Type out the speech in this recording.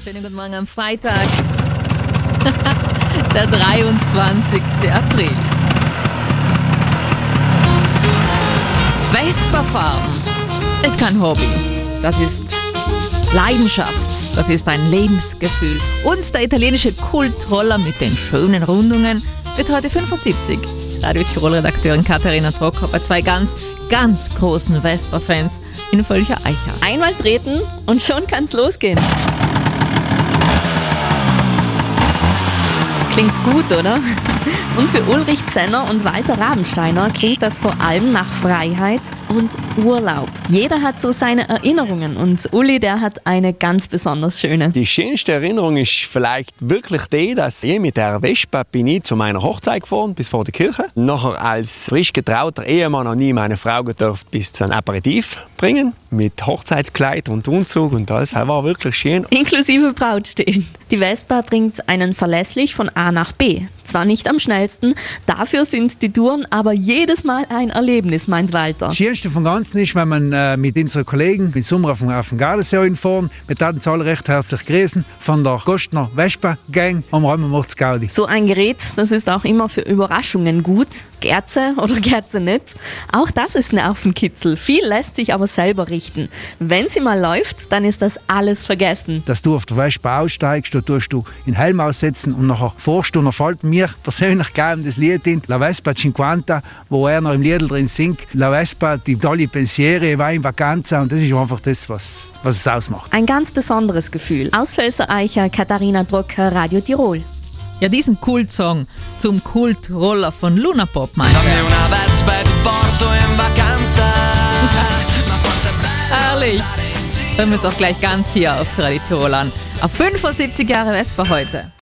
Schönen guten Morgen am Freitag, der 23. April. Vespa fahren ist kein Hobby, das ist Leidenschaft, das ist ein Lebensgefühl. Und der italienische Kultroller mit den schönen Rundungen wird heute 75. Radio Tirol-Redakteurin Katharina Trocker bei zwei ganz großen Vespa-Fans in Völcher-Eicha. Einmal treten und schon kann's losgehen. Klingt gut, oder? Und für Ulrich Zenner und Walter Rabensteiner klingt das vor allem nach Freiheit und Urlaub. Jeder hat so seine Erinnerungen und Uli, der hat eine ganz besonders schöne. Die schönste Erinnerung ist vielleicht wirklich die, dass ich mit der Vespa bin ich zu meiner Hochzeit gefahren, bis vor der Kirche. Nachher als frisch getrauter Ehemann habe ich meine Frau gedurft bis zu einem Aperitif bringen, mit Hochzeitskleid und Umzug und alles. Das war wirklich schön. Inklusive Brautstehen. Die Vespa bringt einen verlässlich von A nach B. Zwar nicht am schnellsten, dafür sind die Touren aber jedes Mal ein Erlebnis, meint Walter. Das Schönste vom Ganzen ist, wenn man mit unseren Kollegen im Sommer auf dem Gardasee hinfahren. Wir taten uns alle recht herzlich grüßen von der Gostner Vespa Gang am Räumen macht's Gaudi. So ein Gerät, das ist auch immer für Überraschungen gut. Gerze oder Gerze nicht. Auch das ist Nervenkitzel. Viel lässt sich aber selber richten. Wenn sie mal läuft, dann ist das alles vergessen. Dass du auf der Vespa aussteigst, da tust du den Helm aussetzen und nachher fährst du, fällt mir persönlich gerne das Lied in La Vespa 50, wo er noch im Lied drin singt. La Vespa, die tolle Pensiere, va in vacanza, und das ist einfach das, was es ausmacht. Ein ganz besonderes Gefühl. Aus Völcher-Eicha, Katharina Trocker, Radio Tirol. Ja, diesen Kultsong zum Kultroller von Luna Pop, meint Dammi una Vespa e ti porto in vacanza. Herrlich. Hören wir uns auch gleich ganz hier auf Radio Tirol an. Auf 75 Jahre Vespa heute.